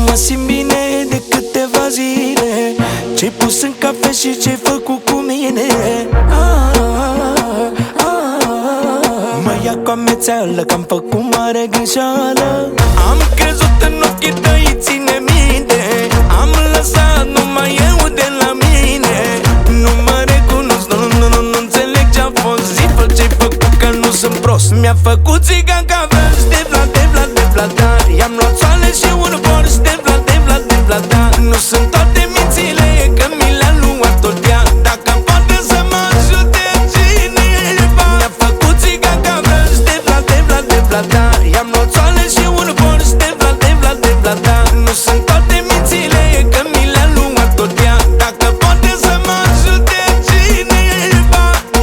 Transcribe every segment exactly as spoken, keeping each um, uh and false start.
mă simt bine de câteva zile. Ce-ai pus în cafea și ce-ai făcut cu mine. ah, ah, ah. Mă ia cu amețeală că am făcut mare greșeală. Am crezut în ochii tăi, ține minte. Am lăsat numai eu de la mine. Nu mă recunosc, nu, nu, nu, nu înțeleg ce-a fost. Zi, fă ce-ai făcut că nu sunt prost. Mi-a făcut țigan ca vers de vlad, de vlad, de vlad, da. I-am luat soale și un borș de vlad, de vlad, de vlad, da. Nu sunt toate mințile că mi le-a luat tot ea. Dacă poate să mă ajute cineva. Mi-a făcut țigan ca vers de vlad, de vlad, de vlad, da. I-am luat soale și un borș de vlad, de vlad, de vlad, da. Nu sunt toate mințile că mi le-a luat tot ea. Dacă poate să mă ajute cineva.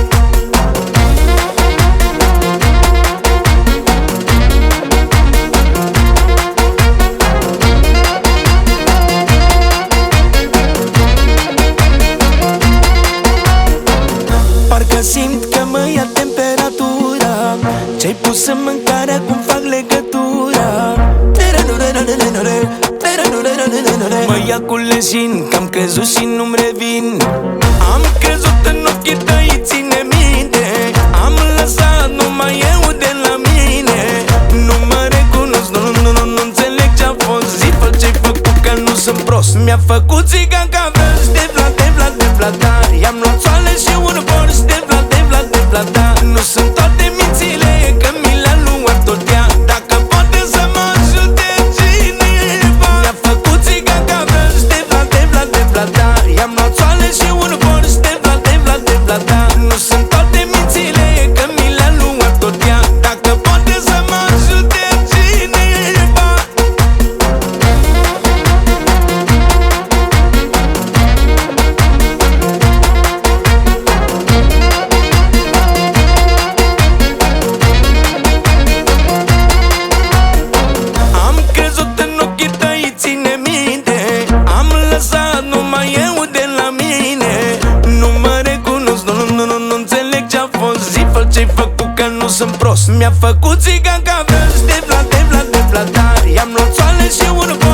Parcă simt că mă ia temperatura. Ce-ai pus în mâncare, acum fac legătura. Mă ia cu leșin, că am crezut și nu-mi revin. Am crezut în ochii tăi, ține minte. Am lăsat numai eu de la mine. Nu mă recunosc, nu, nu, nu, nu înțeleg ce-a fost. Zi, fă ce-ai făcut că nu sunt prost. Mi-a făcut țigan ca vers de vlad, de vlad, de vlad, da. I-am luat soale și un borș de vlad, de vlad, de vlad, da. Nu sunt toate mințile că mi le-a luat tot ea. Dacă poate să mă ajute cineva. Mi-a făcut țigan ca vers de vlad, de vlad, de vlad, da. I-am luat soale și un borș de vlad, de vlad, de vlad, da. Nu sunt toate mințile că mi le-a luat tot ea. Dacă poate să mă ajute cineva. Am crezut în ochii tăi, ține minte. Am lăsat numai eu de la mine. Nu mă recunosc, nu, nu, nu, nu înțeleg ce-a fost. Zi, fă ce-ai făcut că nu sunt prost. Mi-a făcut țigan ca vers de vlad, de vlad, de vlad, da. I-am luat soale și un